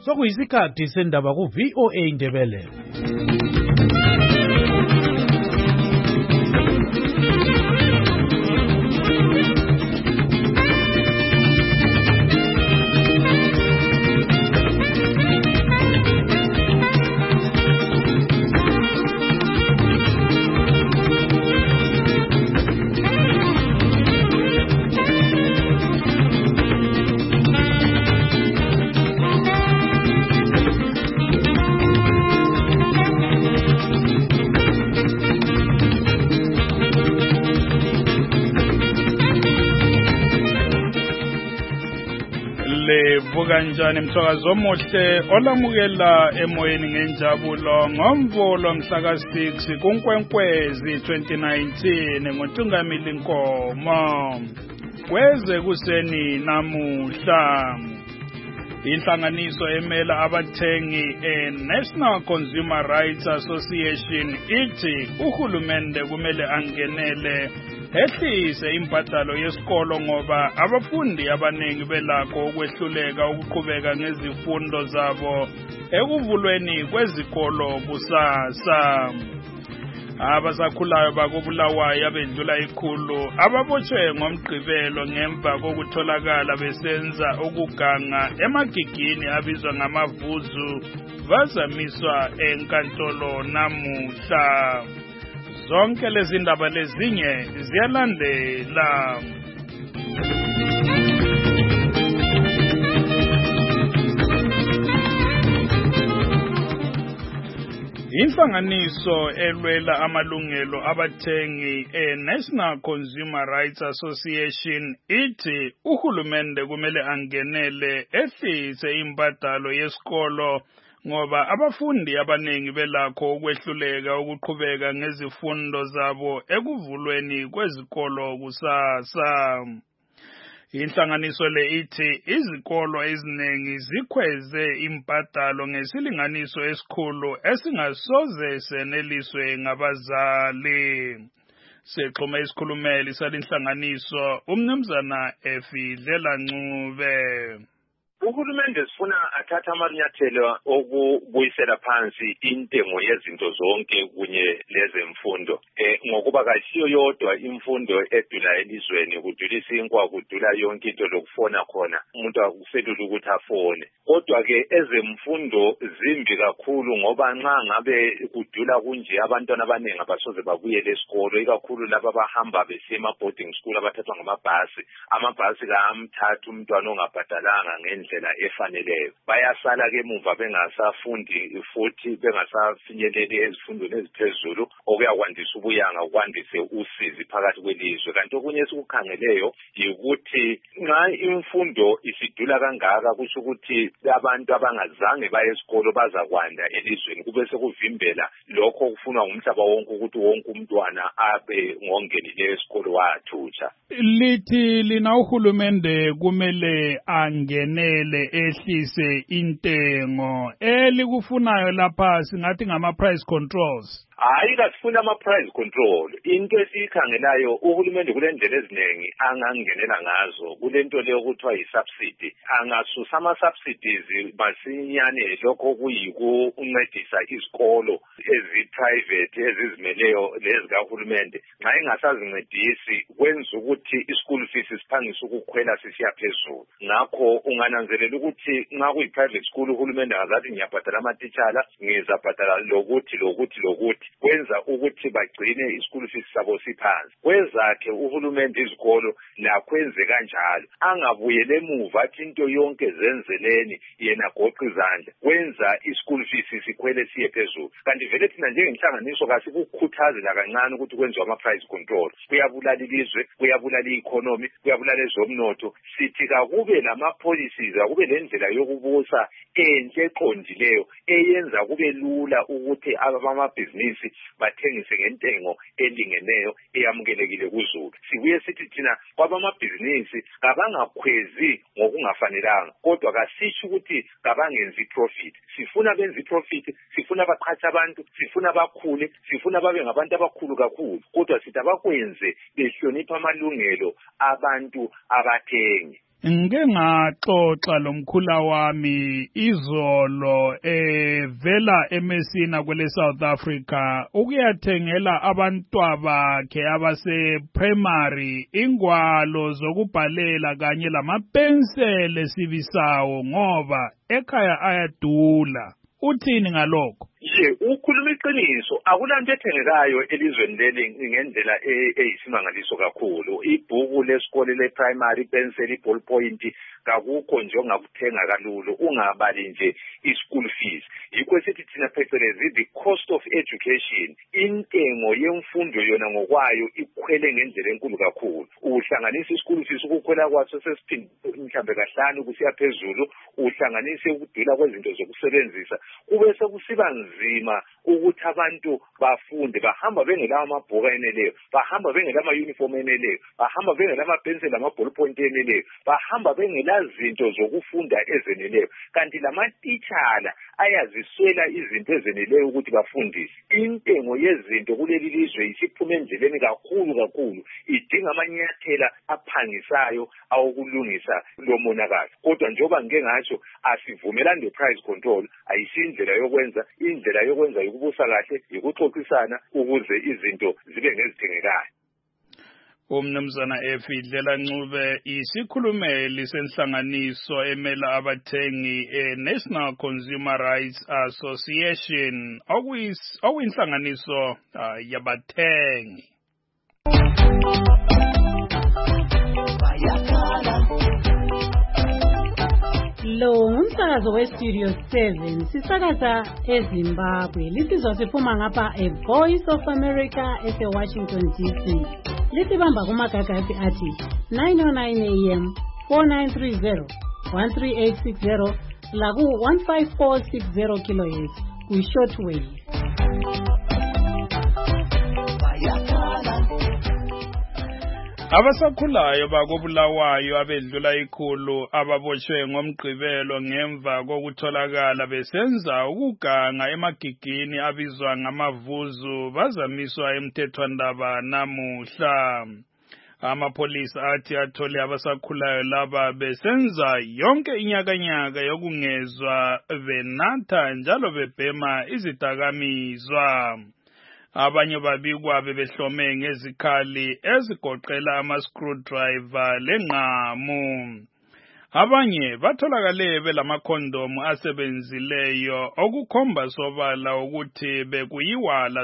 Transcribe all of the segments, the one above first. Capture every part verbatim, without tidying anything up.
Sokuyisikhathi sendaba ku V O A Indebele. Kanjani msakazo omuhle olamukela emoyeni ngenjabulo ngomvulo mhla ka six kuNkwenkwezi twenty nineteen ngoTungamili Nkomo kweze kuseni namuhla inhlanganiso emela abathengi eNational Consumer Rights Association ithi uhulumende kumele angenele ehlise imbadalo yesikolo ngoba abafundi abaningi belakho ukwehluleka ukuqhubeka ngezifundo zabo ekuvulweni kwezikolo kusasa. Abasakhulayo bakubulawayo abedlula ikhulu ababotshwe ngomgqibelo ngemva kokutholakala besenza ukuganga emagigini abizwa ngamavuzu bazamiswa enkantolo namuhla. Zonke lezi ndaba lezinye ziyalandela. Inhlanganiso elwela amalungelo abathengi eNational Consumer Rights Association ithi uhulumende kumele angenele ehlise imbadalo yesikolo ngoba abafundi abaningi belakho ukwehluleka ukuqhubeka ngezifundo zabo ekuvulweni kwezikolo kusasa. Inhlanganiso le ithi izikolo eziningi zikhweze imbadalo ngesilinganiso esikhulu esingasoze seneliswe ngabazali. Sexhume isikhulumeli salinhlanganiso umnumzana Efidlela Ncube. Uhulumende sifuna athatha amanyathelo okubuyisela phansi intengo yezinto zonke kunye lezemfundo eh ngokuba kasiyo yodwa imfundo edula elizweni kudula isinkwa kudula yonke into lokufona khona umuntu akuselula ukuthi afone kodwa ke ezemfundo zimbi kakhulu ngoba nxa ngabe kudula kunje abantwana abaningi abasoze babuyele esikolo ikakhulu laba abahamba besema boarding school abathathwa ngamabhasi amabhasi kamthatha umntwana ongabhadalanga ngendlela indlela efaneleyo bayasala ke emuva bengasafundi futhi bengasafinyeleli ezifundweni eziphezulu okuyakwandisa ubuyanga ukwandise usizi phakathi kwelizwe kanti okunye esikukhangeleyo ukuthi nxa imfundo isidula kangaka kusho ukuthi abantu abangazange baye esikolo bazakwanda elizweni kube sekuvimbela lokho okufunwa ngumhlaba wonke ukuthi wonke umntwana abe ngongenileyo esikolo wathutsha. Lithi lina uhulumende kumele angenele ehlise intengo elikufunayo lapha singathi ngama price controls. Hayi kasifuna ama price control into esikhangelayo uhulumende kule ndlela eziningi angangenela ngazo kulento leyo kuthiwa yi-subsidy angasusa ama-subsidies masinyane lokho kuyikuncedisa isikolo ezi-private ezizimeleyo lezikahulumende nxa engasazincedisi kwenza ukuthi i-school fees siphangise ukukhwela sisiya phezulu ngakho ungananzelela ukuthi nxa kuyi-private school uhulumende angazathi ngiyabhadala amatitshala ngizabhadala lokuthi lokuthi lokuthi kwenza ukuthi bagcine isikolo fees sabo siphansi kwezakhe uhulumende izikolo lakwenze kanjalo angabuyele emuva athi into yonke zenzeleni yena goqa izandla kwenza isikolo fees sikhwele siye phezulu kanti vele thina njengenhlanganiso kasikukhuthaza kancane ukuthi kwenziwe ama price control kuyabulala ilizwe kuyabulala i-economy kuyabulala ezomnotho sithi kakube lama policies akube lendlela yokubusa enhle eqondileyo eyenza kube lula ukuthi abamabhizinisi bathengise ngentengo elingeneyo eyamukelekile kuzulu sibuye sithi thina kwabamabhizinisi kabangakhwezi ngokungafanelanga kodwa kasisho ukuthi kabangenzi profit sifuna benze profit sifuna baqhatsha abantu sifuna bakhule sifuna babe ngabantu abakhulu kakhulu kodwa sithi abakwenze behlonipha amalungelo abantu abathengi Ngike ngaxoxa lomkhula wami izolo evela eMessina kwele South Africa ukuyathengela abantwana bakhe abase primary ingwalo zokubhalela kanye lamapensele sibisawo ngoba ekhaya ayadula. Uthini ngalokho? Nje ukhuluma iqiniso akulanto ethengekayo elizweni leli ngendlela eyisimangaliso kakhulu. Ibhuku lesikole leprimary, pencil, ball point kakukho nje ongakuthenga kalulu ungabali nje i-school fees. Yikho sithi thina phecelezi the cost of education, intengo yemfundo yona ngokwayo ikhwele ngendlela enkulu kakhulu. Uhlanganisa i-school fees ukukhwela kwaso sesiphinde mhlambe kahlanu kusiya phezulu, uhlanganise ukudula kwezinto zokusebenzisa, kube sekusiba nzima ukuthi abantu bafunde, bahamba bengela amabhuku eneleyo, bahamba bengela ama-uniform eneleyo, bahamba bengela amapenseli ama-ball point eneleyo, bahamba bengela zinto zokufunda ezeneleyo. Kanti lamatitshala ayaziswela izinto ezeneleyo ukuthi bafundise. Intengo yezinto kuleli lizwe isiphuma endleleni kakhulu kakhulu, idinga amanyathela aphangisayo awokulungisa lo monakalo. Kodwa njengoba ngike ngatsho asivumelani ne-price control, ayisindlela yokwenza. Indlela yokwenza ukubusa kahle ukuxoxisana ukuze izinto zibe ngezithengekayo. Umnumzana Efidlela Ncube isikhulumeli senhlanganiso emela abathengi e-National Consumer Rights Association okuyinhlanganiso yabathengi. Lo umsakazo we-Studio seven sisakaza eZimbabwe. Lisizwa siphuma ngapha e-Voice of America ese-Washington D C. Lisibamba kumagagasi athi nine oh nine A M, four nine three zero, one three eight six zero laku one five four six zero kilohertz kwi-shortwave. Abasakhulayo bakobulawayo abedlula ikhulu ababoshwe ngomgqibelo ngemva kokutholakala besenza ukuganga emagigini abizwa ngamavuzu bazamiswa emthethwandaba namuhla. Amapolisa athi athole abasakhulayo laba besenza yonke inyakanyaka yokungezwa benatha njalo bebhema izidakamizwa. Abanye babikwa bebehlome ngezikhali ezigoqela ama-screwdriver lenqamu. Abanye batholakale belamakhondomu asebenzileyo okukhomba sobala ukuthi bekuyiwala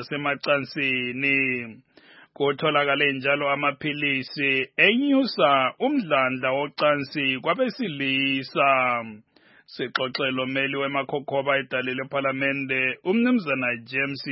semacansini. Kutholakale njalo amaphilisi enyusa umdlandla wocansi kwabesilisa. Sixoxelo meli wemakhokhoba edale lephalamende umnumzana James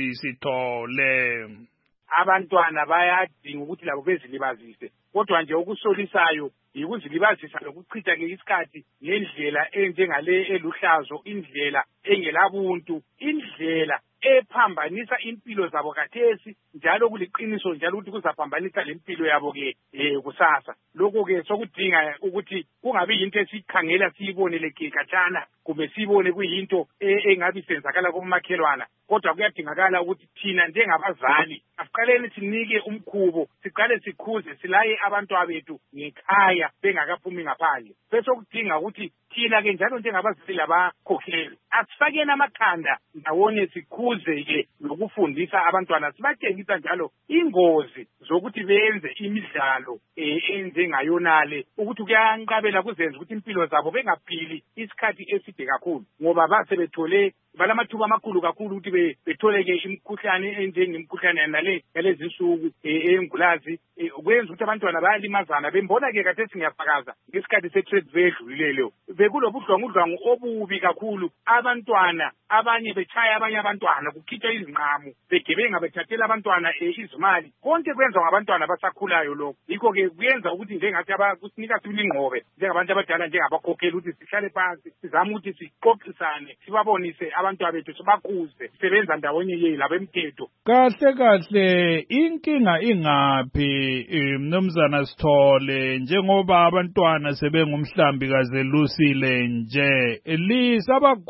Sithole. Abantwana bayadinga ukuthi labo bezilibazise, kodwa nje ukusolisayo yikuzilibazisa lokuchitha ke isikhathi ngendlela enjengale eluhlazo, indlela engelabuntu, indlela ephambanisa impilo zabo kathesi njalo kuliqiniso njalo ukuthi kuzaphambanisa lempilo yabo ke eh kusasa. Lokho ke sokudinga ukuthi kungabi yinto esikhangela siyibonele ke khatshana kumbe sibone kuyinto engabi senzakala komakhelwana, kodwa kuyadingakala ukuthi thina njengabazali asiqaleni sinike umkhubo, siqale sikhuze silaye abantwana bethu ngekhaya bengakaphumi ngaphandle. Bese kudinga ukuthi thina ke njalo njengabazali labakhokheli asifakeni amakhanda ndawonye sikhuze ke lokufundisa abantwana, sibatshengisa njalo ingozi zokuthi benze imidlalo enjengayonale, ukuthi kuyanqabela kuzenza ukuthi impilo zabo bengaphili isikhathi eside kakhulu ngoba base bethole balamathuba amakhulu kakhulu ukuthi betholeke imikhuhlane enjengemikhuhlane yanale yalezi nsuku engulazi, kwenza ukuthi abantwana bayalimazana. Bembona ke kade singiyafakaza ngesikhathi se-trade vedlulilelo bekulobudlwangudlwangu obubi kakhulu, abantwana abanye bechaya abanye abantwana, kukhitshwa izinqamu, begebenga bethathela abantwana izimali, konke kwenza ngabantwana basakhulayo lokho. Yikho ke kuyenza ukuthi njengathi abakusinika sibili ingqobe njengabantu abadala njengabakhokheli ukuthi sihlale phansi sizame ukuthi sixoxisane sibabonise abantwana bethu sibakuze sebenza ndawonye yeye labemthetho. Kahle kahle inkinga ingaphi mnumzana Sithole, njengoba abantwana sebengumhlambi kaze lusile nje,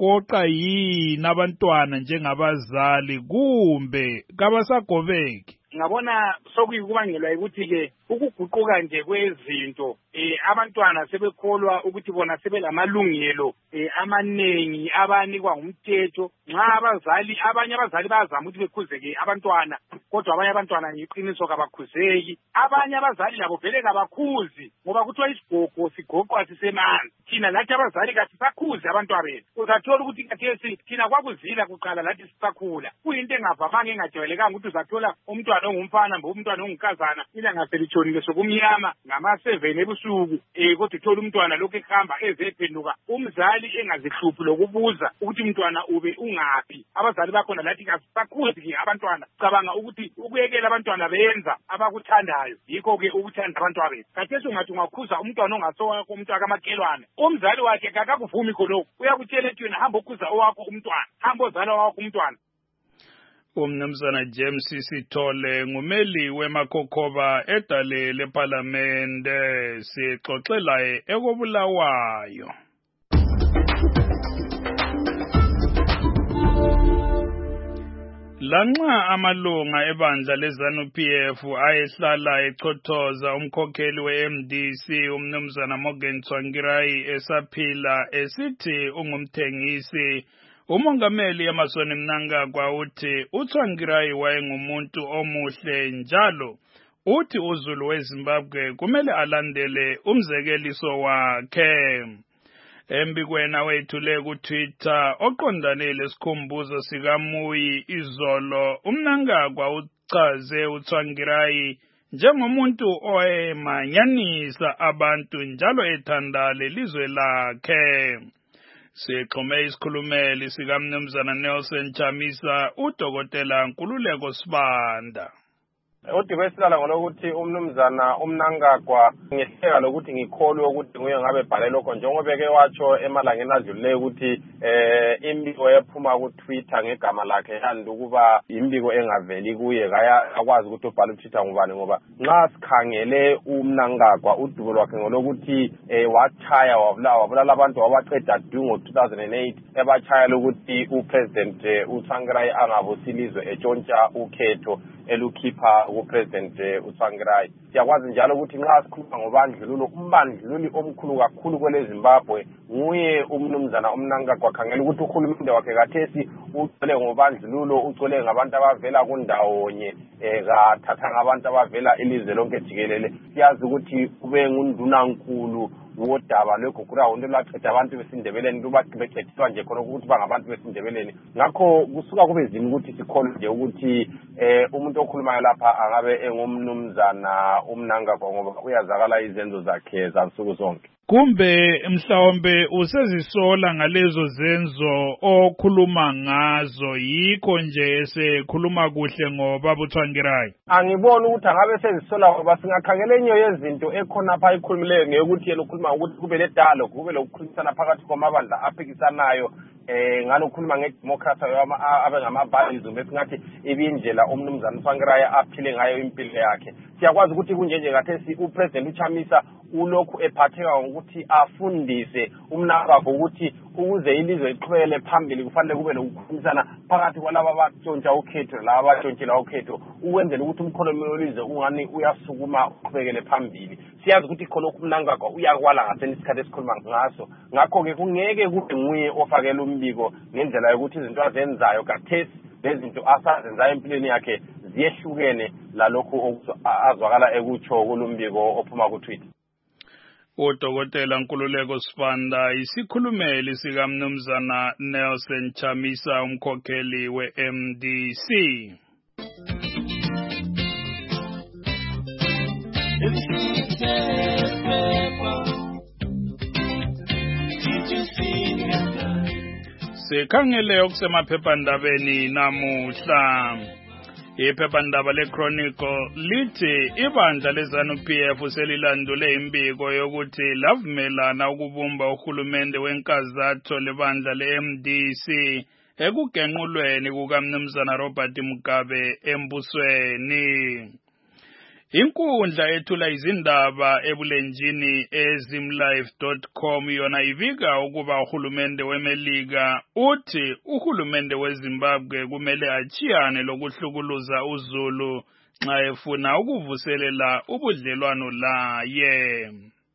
lisabagoqa yini abantwana njengabazali kumbe kabasagobeki? ngabona sokuyikubangelwa ukuthi ke ukuguquka nje kwezinto eh abantwana sebekholwa ukuthi bona sebelamalungelo eh amaningi abanikwa ngumthetho nxa abazali abanye abazali bazama ukuthi bekhuzeke abantwana kodwa abanye abantwana ngiqiniso kabakhuzeki abanye abazali labo vele kabakhuzi ngoba kuthiwa isigogo sigoqwa sisemanzi thina lathi abazali kathi sakhuze abantwana bethu uzathola ukuthi kathesi thina kwakuzila kuqala lathi sisakhula kuyinto engavamanga engajwayelekanga ukuthi uzathola umntwana ongumfana mbe umntwana ongunkazana ilanga selitshonile sokumnyama ngama seven ebusuku eh kodwa uthola umntwana lokho ehamba ezephenduka umzali engazihluphi lokubuza ukuthi umntwana ube ungaphi abazali bakhona lathi kasakhuzi ke abantwana cabanga ukuthi ukuyekela abantwana benza abakuthandayo yikho ke ukuthanda abantwana bethu kathesi ungathi ungakhuza umntwana ongasowakho umntwana kamakelwane umzali wakhe kakakuvumi khonokho uyakutshela ethi wena hamba ukhuza owakho umntwana hamba ozala owakho umntwana. Umnumzana James Sithole ngumeli weMakhokhoba edale leParliamente sixoxela ekobulawayo. Lanxa amalunga ebandla leZANU P F ayehlala echothoza umkhokheli we-M D C umnumzana Morgan Tsvangirai esaphila esithi ungumthengisi umongameli Emmerson Mnangagwa uthi uTsvangirai wayengumuntu omuhle njalo uthi uZulu weZimbabwe kumele alandele umzekeliso wakhe. Embikweni wethule ku Twitter oqondane lesikhumbuzo sika Muyi izolo uMnangagwa uchaze uTsvangirai njengomuntu oyemanyanisa abantu njalo ethanda lelizwe lakhe. Sixhume isikhulumeli sika Mnumzana Nelson Chamisa uDokotela Nkululeko Sibanda. Udibesela ngolokuthi umnumzana uMnangagwa ngihleka lokuthi ngikholwe ukuthi nguye ngabe bhale lokho njengoba ke watsho emalangeni adlulileyo ukuthi eh imbiko ephuma ku Twitter ngegama lakhe yandi ukuba imbiko engaveli kuye kaya akwazi ukuthi ubhale Twitter ngubani ngoba nxa sikhangele uMnangagwa udubo lwakhe ngolokuthi eh wachaya wabulawa wabulala abantu wabaqeda ngo two thousand eight ebachaya lokuthi uPresident uTsvangirai angabusilizwe etshontsha ukhetho elukhipha uPresident uTsvangirai. Siyakwazi njalo ukuthi nxa sikhuluma ngobandlululo umbandlululi omkhulu kakhulu kwele Zimbabwe nguye umnumzana uMnangagwa khangela ukuthi uhulumende wakhe kathesi ucole ngobandlululo ucole ngabantu abavela kundawonye ekathatha ngabantu abavela ilizwe lonke jikelele. Siyazi ukuthi kube ngunduna nkulu wodaba lwegugura wonke lwaqeda abantu besindebeleni lubaqhubekethwa nje khona ukuthi bangabantu besindebeleni ngakho kusuka kube nzima ukuthi sikholwe nje ukuthi eh umuntu okhulumayo lapha angabe engumnumzana uMnangagwa ngoba uyazakala izenzo zakhe zansuku zonke. Kumbe mhlawumbe usezisola ngalezo zenzo okhuluma ngazo yikho nje esekhuluma kuhle ngoba uTsvangirai. Angiboni ukuthi angabe sezisola ngoba singakhangela enye yezinto ekhona apha ikhulumileyo ngekuthi yena ukhuluma ukuthi kube ledalo kube lokukhulumisana phakathi kwamabandla aphikisanayo eh ngalokhuluma ngedemocracy abe ngamabhalizo besingathi ibindlela umnumzana uTsvangirai aphile ngayo impilo yakhe. Siyakwazi ukuthi kunjenje kathesi uPresident uChamisa ulokhu ephatheka ukuthi afundise uMnangagwa ukuthi ukuze ilizwe iqhubekele phambili kufanele kube lokukhulumisana phakathi kwalabo abatshontsha ukhetho labo abatshontshela ukhetho ukwenzela ukuthi umkhonomi welizwe ungani uyasukuma uqhubekele phambili. Siyazi ukuthi khonokho uMnangagwa uyakwala ngaseni isikhathi esikhuluma ngaso ngakho ke kungeke kube nguye ofakela umbiko ngendlela yokuthi izinto azenzayo kathesi lezinto asazenzayo empilweni yakhe ziyehlukene lalokho azwakala ekutsho kulumbiko ophuma ku Twitter. uDokotela Nkululeko Sibanda isikhulumeli sika Mnumzana Nelson Chamisa umkhokheli we-M D C. Sikhangele okusemaphephandabeni namuhla. Iphephandaba leChronicle lithi ibandla leZANU P F selilandule imbiko yokuthi lavumelana ukubumba uhulumende wenkazatho lebandla le-M D C ekugenqulweni kukaMnumzana Robert Mugabe embusweni. Inkundla ethula izindaba ebulenjini ezimlive dot com yona ivika ukuba uhulumende weMelika uthi uhulumende weZimbabwe kumele achiyane lokuhlukuluza uZulu nxa efuna ukuvuselela ubudlelwano laye.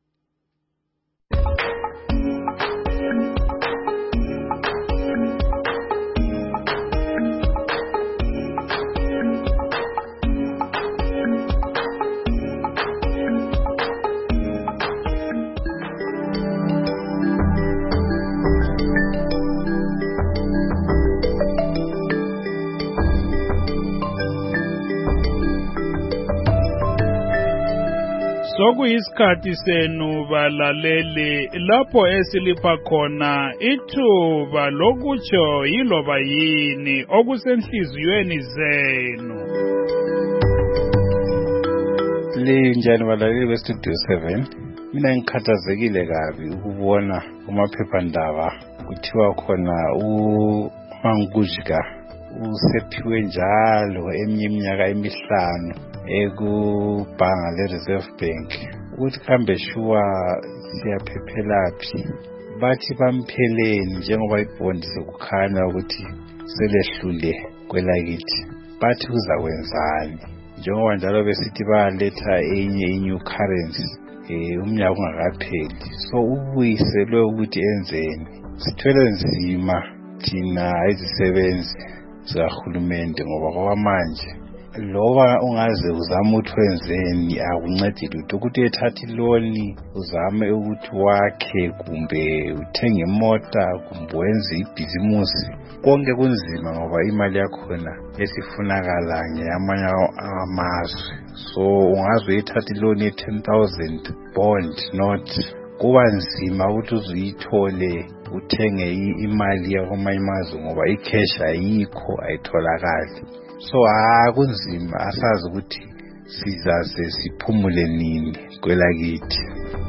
Sokuyisikhathi senu balaleli lapho esilipha khona ithuba lokutsho yiloba yini okusenhliziyweni zenu. Linjani balaleli bestudio seven, mina ngikhathazekile kabi ukubona kumaphephandaba kuthiwa khona uMangujika usephiwe njalo eminye iminyaka emihlanu ekubhanga le-Reserve Bank ukuthi kambe shuwa siyaphephelaphi. Bathi bampheleni njengoba ibondi sekukhanya ukuthi selehlule kwelakithi. Bathi uzakwenzani njengoba njalo besithi bayaletha enye i-new currency eh umnyaka ungakapheli. So ubuyiselwe ukuthi enzeni. Sithwele nzima thina izisebenzi zikahulumende ngoba kwamanje loba ungaze uzama ukuthi wenzeni akuncedi lutho ukuthi ethathe iloni uzame ukuthi wakhe kumbe uthenge imota kumbe wenze ibhizimusi konke kunzima ngoba imali yakhona esifunakala ngeyamanye amazwe. So ungaze uyithathe iloni ye ten thousand bond not kuba nzima ukuthi uzuyithole uthenge imali yakwamanye amazwe ngoba icash ayikho ayitholakali. So akunzima asazi ukuthi sizaze siphumule nini kwelakithi.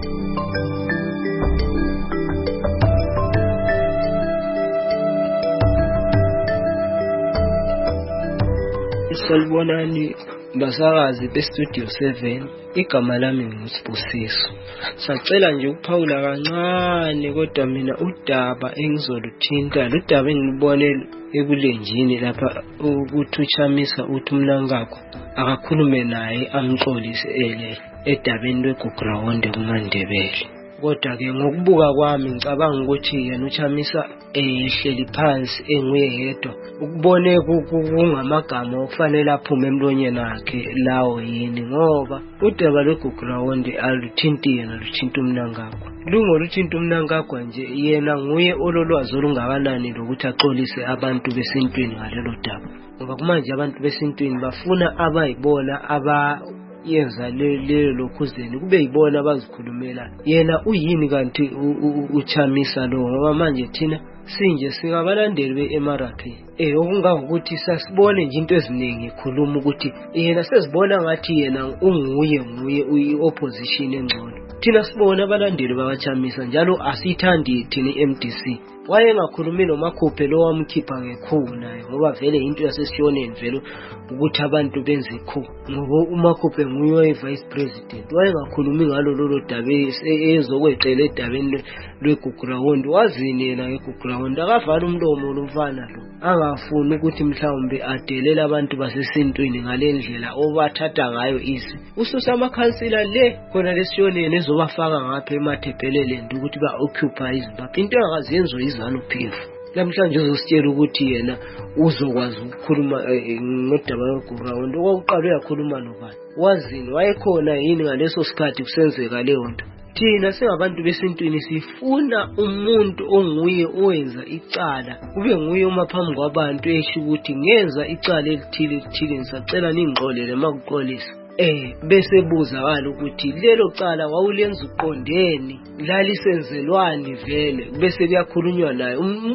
Salibonani basakazi bestudio seven, igama lami nguSibusiso. Sacela nje ukuphawula kancane kodwa mina udaba engizoluthinta ludaba engilibone ebulenjini lapha ukuthi uChamisa uthi umnankakho akakhulume naye amxolise ele edabeni lweGugrawonde kuMandebele. Kodwa ke ngokubuka kwami ngicabanga ukuthi yena uChamisa ehleli phansi enguye yedwa ukubone kungamagama okufanele aphume emlonyeni wakhe lawo yini ngoba udaba lweGugrawonde aluthinti yena luthinta umnankakho. Lungoluthinta umnankakho nje yena nguye ololwazi olungakanani lokuthi axolise abantu besintwini ngalelo daba. Ngoba kumanje abantu besintwini bafuna abayibona aba yenza lelo lokhuzeni kube yibona abazikhulumela yena uyini kanti uChamisa lo ngoba manje thina sinje singabalandeli be-M R P eh okungangokuthi sasibone nje into eziningi ekhuluma ukuthi yena sesibona ngathi yena unguye nguye uyi-opposition engcono. Thina sibona abalandeli bakaChamisa njalo asithandi thina i-M D C. Wayengakhulumi noMakhuphe lo wamkhipha ngekhuna ngoba vele into yasesiyoneni vele ukuthi abantu benze ikhu ngoba uMakhuphe nguye vice president. Wayengakhulumi ngalo lolo daba ezokweqela edabeni lweGugrawonde. Wazini yena ngeGugrawonde akavala umlomo lomfana lo angafuni ukuthi mhlawumbe adelela abantu basesintwini ngalendlela obathatha ngayo isi. Ususa amakhansila le khona lesiyoneni ezobafaka ngapha emathephelele ukuthi ba occupy iZimbabwe. Into engaziyenzo izanu P F. Namhlanje uzositshela ukuthi yena uzokwazi ukukhuluma ngodaba lweGugrawonde. Okokuqala uyakhuluma nobani? Wazini wayekhona yini ngaleso sikhathi kusenzeka leyo nto? Thina singabantu besintwini sifuna umuntu onguye owenza icala kube nguye uma phambi kwabantu esho ukuthi ngenza icala elithile elithile ngisacela ningixolele makuxolisa. Eh bese buzakala ukuthi lelo cala wawulenza uqondeni lalisenzelwani vele bese kuyakhulunywa naye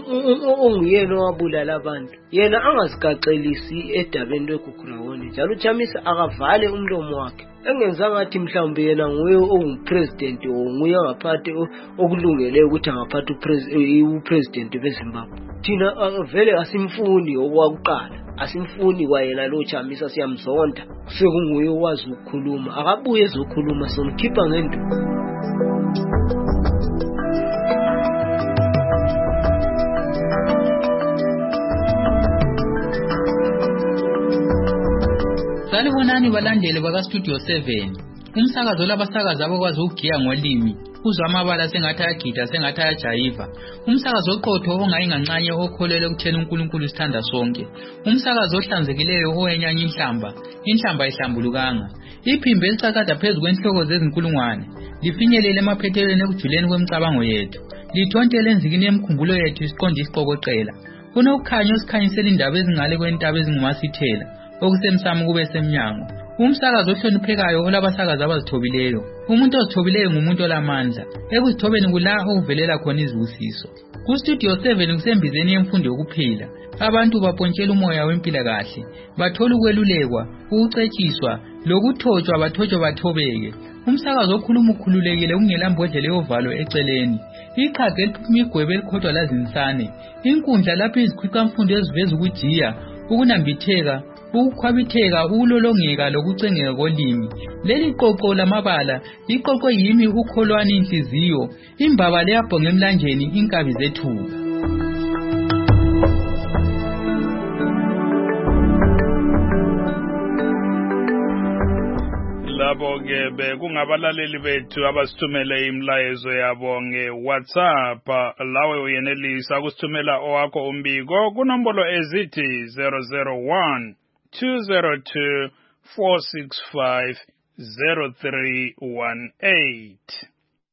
onguyena owabulala abantu yena angazigaxelisi edabeni lweGugrawonde njalo uChamisa akavale umlomo wakhe engenza ngathi mhlawumbe yena nguye ongupresident onguye ngaphathe okulungele ukuthi angaphathe upresident beZimbabwe. Thina vele asimfuni okwakuqala asimfuni kwayena lo Chamisa siyamzonda sekunguye owazi ukukhuluma akabuye ezokhuluma somkhipha ngento. Salibona Sanibonani balandeli baka Studio seven. Umsakazo labasakazi abakwazi ukugiya ngolimi. Uzwa amabala sengathi ayagida sengathi ayajayiva. Umsakazo oqotho ongayingancanye okholele ukuthena uNkulunkulu sithanda sonke. Umsakazo ohlanzekileyo owenyanya inhlamba, inhlamba ihlambulukanga. Iphimbo elicakada phezu kwenhloko zezinkulungwane lifinyelele emaphethelweni ekujuleni kwemicabango yethu. Lithontele enzikini yemkhumbulo yethu isiqonde isiqokoqela. Kunokukhanya osikhanyisela indaba ezingale kwentaba ezingumasithela, okusemsamo kube semnyango. Umsakazo ohloniphekayo olabasakazi abazithobileyo. Umuntu ozithobileyo ngumuntu olamandla. Ekuzithobeni kula okuvelela khona izibusiso. Ku Studio seven kusembizeni yemfundo yokuphila. Abantu bapontshela umoya wempilakahle, bathola ukwelulekwa, ukucetshiswa, lokuthotshwa bathotshwa bathobeke. Umsakazo okhuluma ukhululekile ungela mbodlela yovalo eceleni. Iqhaga eliphuma igwebe elikhodwa lazinsane. Inkundla lapho izikhwicamfundo eziveza ukujiya, ukunambitheka, ukukhwabitheka, ukulolongeka lokucengeka kolimi. Leli qoqo lamabala iqoqo yimi ukholwani inhliziyo, imbaba leyabhonga emlanjeni inkabi zethuka. Labo ke bekungabalaleli bethu abasithumele imlayezo yabo nge-WhatsApp. Lawe uyenelisa kusithumela owakho umbiko kunombolo ezithi zero zero one two zero two four six five zero three one eight.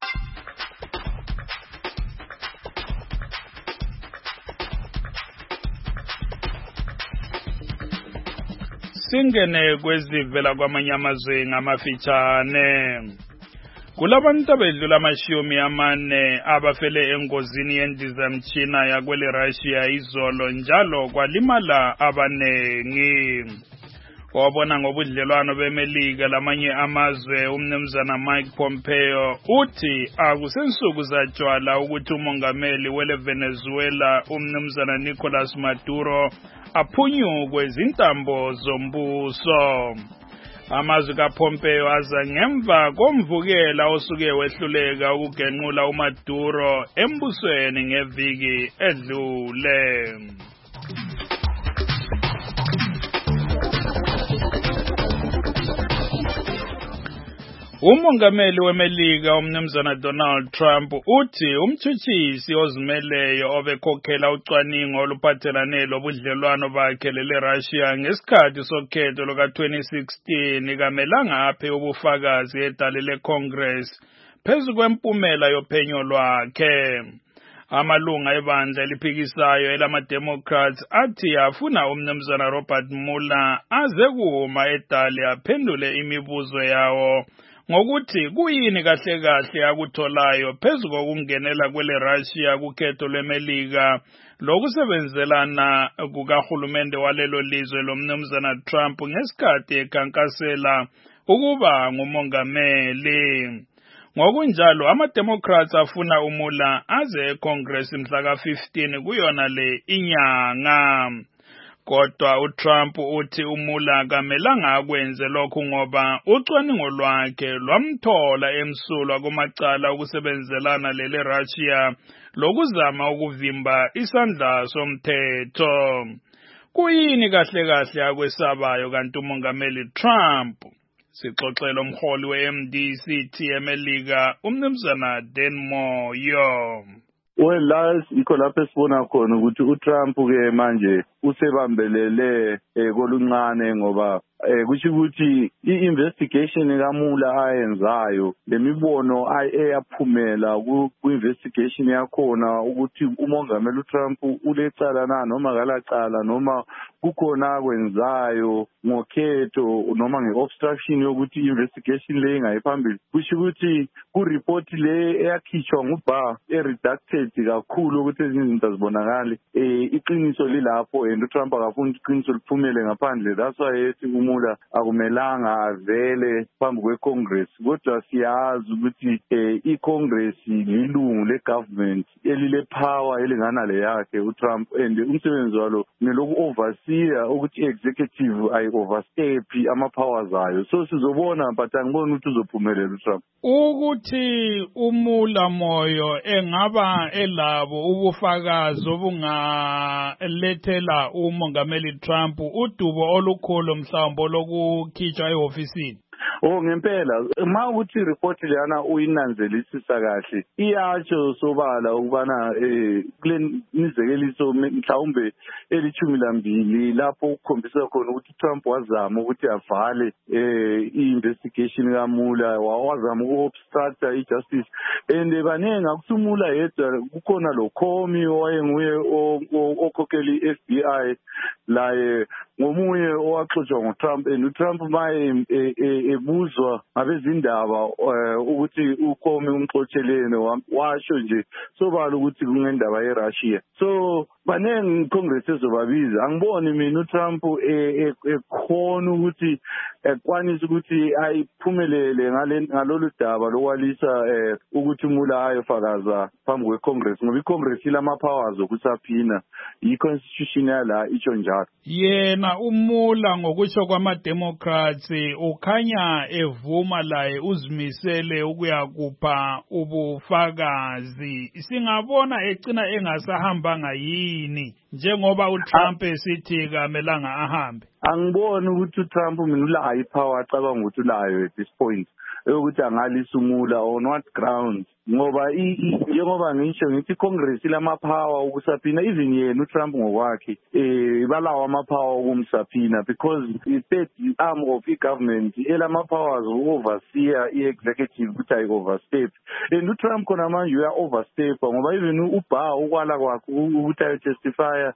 Singene kwezivela kwamanye amazwe ngamafitshane. Kulabantu abedlula amashumi amane abafele engozini yendizamtshina yakwele Russia izolo njalo kwalimala abanengi. Wabona ngobudlelwano beMelika lamanye amazwe umnumzana Mike Pompeo uthi akusensuku zatshwala ukuthi umongameli wele Venezuela umnumzana Nicolas Maduro aphunyukwe izintambo zombuso. Amazwi kaPompeo aza ngemva komvukela osuke wehluleka ukugenqula uMaduro embusweni ngeviki edlule. Umongameli weMelika umnumzana Donald Trump uthi umthuthisi ozimeleyo obekhokhela ucwaningo oluphathelane lobudlelwano bakhe lele Russia ngesikhathi sokhetho luka twenty sixteen kamelanga aphe ubufakazi edale Congress phezu kwempumela yophenyo lwakhe. Amalunga ebandla eliphikisayo elama-Democrats athi afuna umnumzana Robert Mueller aze kuma edale aphendule imibuzo yawo ngokuthi kuyini kahle kahle akutholayo phezu kokungenela kwele Russia kukhetho lweMelika lokusebenzelana kukahulumende walelo lizwe lomnumzana Trump ngesikhathi ekhankasela ukuba ngumongameli. Ngokunjalo ama-Democrats afuna uMueller aze eCongress mhla ka fifteen kuyona le inyanga. Kodwa uTrump uthi uMueller kamelanga akwenze lokhu ngoba ucwaningo lwakhe lwamthola emsulwa kumacala ukusebenzelana lele Russia lokuzama ukuvimba isandla somthetho. Kuyini kahle kahle akwesabayo kanti umongameli Trump? Sixoxela umholi we-M D C T eMelika umnumzana Dan Moyo. Well, la ikho lapho esibona khona ukuthi uTrump ke manje usebambelele koluncane ngoba eh kusho ukuthi i-investigation kaMueller ayenzayo lemibono eyaphumela ku-investigation yakhona ukuthi umongameli uTrump ulecala na noma kalacala noma kukhona akwenzayo ngokhetho noma nge-obstruction yokuthi i-investigation le ingayiphambili. Kusho ukuthi ku-report le eyakhishwa nguBarr e-redacted kakhulu ukuthi izinto azibonakali eh iqiniso lilapho and uTrump akafuni iqiniso liphumele ngaphandle. That's why ethi uMueller akumelanga avele phambi kweCongress. Kodwa siyazi ukuthi eh iCongress lilungu legovernment elile power elingana le yakhe uTrump and umsebenzi walo ngeloku oversee overseer ukuthi executive ay overstep ama powers ayo. So sizobona but angiboni ukuthi uzophumelela uTrump. Ukuthi umula moyo engaba elabo ubufakazi obungalethela umongameli Trump udubo olukhulu mhlawumbe lokukhitshwa ehofisini. Oh ngempela ma ukuthi report lana uyinanzelisisa kahle iyatsho sobala ukubana eh kule nizekeliso mhlawumbe elithumi lambili lapho ukukhombisa khona ukuthi Trump wazama ukuthi avale eh i-investigation kaMueller wawazama uku-obstruct i-justice and banenge akusumula yedwa kukhona lo Comey owayenguye okhokheli i-F B I laye ngomunye owaxotsha ngoTrump and uTrump maye ebuzwa ngabezindaba ukuthi uKomey umxotshelene washo nje sobala ukuthi kungendaba yeRussia. So banenge iCongress ezobabiza angiboni mina uTrump ekhona ukuthi ekwanisa ukuthi ayiphumelele ngale ngalolu daba lokwalisa ukuthi uMueller ayofakaza phambi kweCongress ngoba iCongress ilama powers okusaphina iConstitution yala icho njalo. Yena uMueller ngokusho kwamaDemocrats ukhanya evuma laye uzimisele ukuyakupha ubufakazi. Singabona egcina engasahambanga yini njengoba uTrump esithi kamelanga ahambe. Angiboni ukuthi uTrump mina ulayo ipower acabanga ukuthi ulayo at this point ukuthi angalisa uMueller on what grounds ngoba njengoba ngisho ngithi iCongress ilama power ukusaphina even yena uTrump ngokwakhe eh balawa ama power ukumsaphina because the third arm of the government elama powers overseer i-executive ukuthi ay overstep and uTrump khona manje uya overstep ngoba even uBarr ukwala kwakhe ukuthi ay testify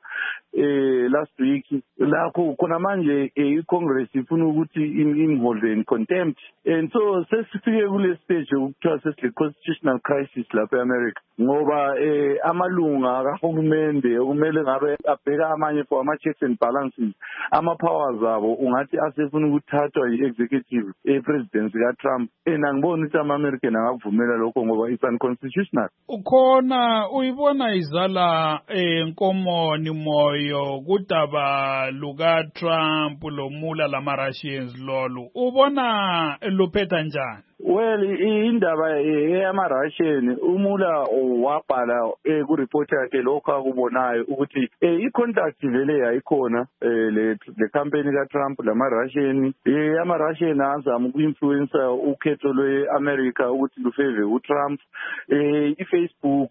eh last week lakho khona manje iCongress ifuna ukuthi involve in contempt and so sesifike kule stage ukuthiwa sesile constitutional crisis lapha eAmerica ngoba eh amalunga kahulumende okumele ngabe abheka amanye for ama checks and balances ama powers abo ungathi asefuna ukuthathwa yi-executive e-presidency kaTrump and angiboni ukuthi ama-American angakuvumela lokho ngoba it's unconstitutional. Ukhona uyibona izala enkomoni moyo kudaba lukaTrump lo Mueller lama-Russians lolu ubona luphetha njani? Well, indaba eyama-Russian uMueller wabhala ku-report yakhe lokho akubonayo ukuthi i-contact vele yayikhona le campaign kaTrump lama-Russian ama-Russian azama uku-influencer ukhetho lwe-America ukuthi lufave uTrump. I-Facebook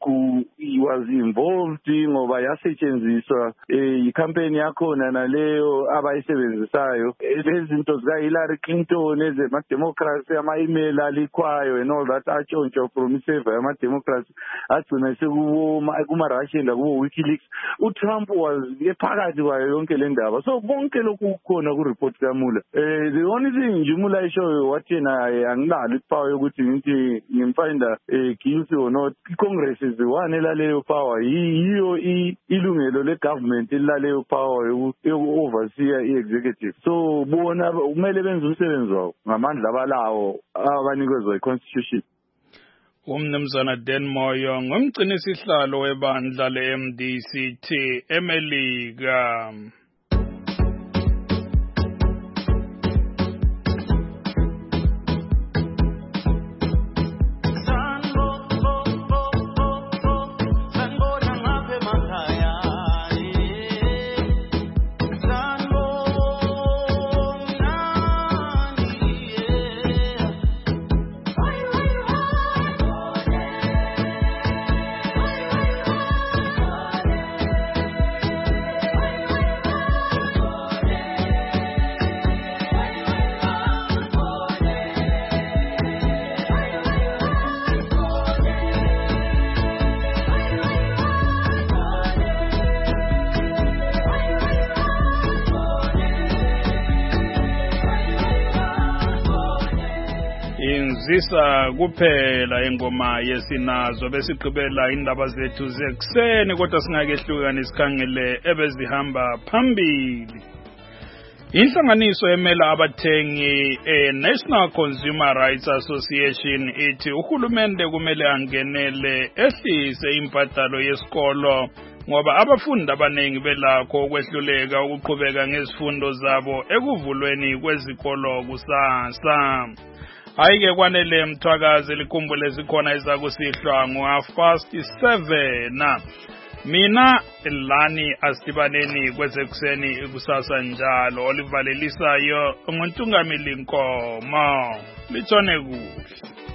was involved ngoba yasetshenziswa i-campaign yakhona naleyo abayisebenzisayo lezi zinto zika-Hillary Clinton ezema-Democrats ama-email alikwayo and all that atshontsho from iseva yama-Democrats agcina sekuma-Russian lakubo WikiLeaks. uTrump was ephakathi kwayo yonke le ndaba so konke lokhu kukhona ku-report kaMueller. Eh the only thing nje uMueller ishoyo wathi yena angilalo ipower yokuthi ngithi ngimfinda guilty or not. iCongress is the one elaleyo power yiyo ilungelo le-government elaleyo power yoku-overseer i-executive. So bona kumele benze umsebenzi wabo ngamandla abalawo abanikezwe i-constitution. Umnumzana Dan Moyo ngumgcini sihlalo webandla le-M D C T eMelika. Zisa kuphela ingoma yesinazo besigqibela indaba zethu zekuseni kodwa singakehlukana isikhangele ebezihamba phambili. Inhlanganiso emela abathengi e-National Consumer Rights Association ithi uhulumende kumele angenele ehlise impatalo yesikolo ngoba abafundi abaningi belakho ukwehluleka ukuqhubeka ngezifundo zabo ekuvulweni kwezikolo kusasa. Hayike kwanele Mthwakazi likhumbule zikhona ezakusihlwa ngo-half past seven. Mina lani asidibaneni kwezekuseni kusasa njalo olivalelisayo nguNtungamili Nkomo. Litshone kuhle.